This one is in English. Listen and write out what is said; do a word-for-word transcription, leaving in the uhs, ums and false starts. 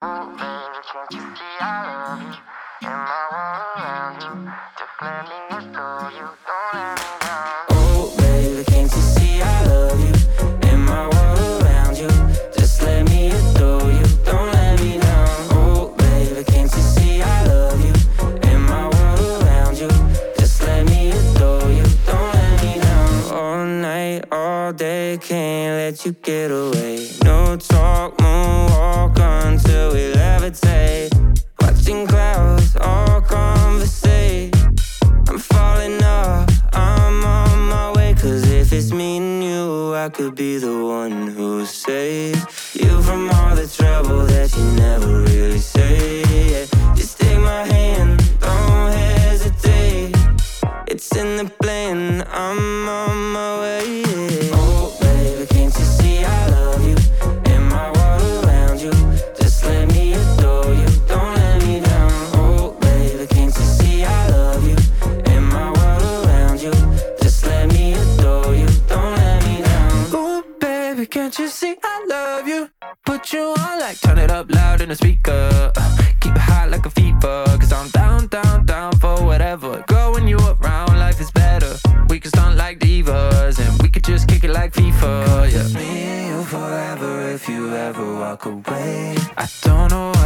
Can't you see I love you? And my world around you. Just let me adore you. Don't let me down. Oh, baby, can't you see I love you? And my world around you. Just let me adore you. Don't let me down. Oh, baby, can't you see I love you? And my world around you. Just let me adore you. Don't let me down. All night, all day, can't let you get away. No talk, moonwalk until we levitate. Watching clouds, all conversate. I'm falling off, I'm on my way. Cause if it's me and you, I could be the one who saves you from all the trouble that you never really say. Yeah. Just take my hand, don't hesitate. It's in the plan, I'm on my way. Yeah. Oh baby, can't you see I love you? And my world around you. Just let me adore you. Don't let me down. Oh baby, can't you see I love you? And my world around you. Just let me adore you. Don't let me down. Oh baby, can't you see I love you? Put you on like turn it up loud in the speaker. uh, Keep it hot like a fever. Cause I'm down, down, down for whatever. Girl, when you around, life is better. We can stunt like divas. And we could just kick it like FIFA. Yeah. Me and you forever if you ever walk away. I don't know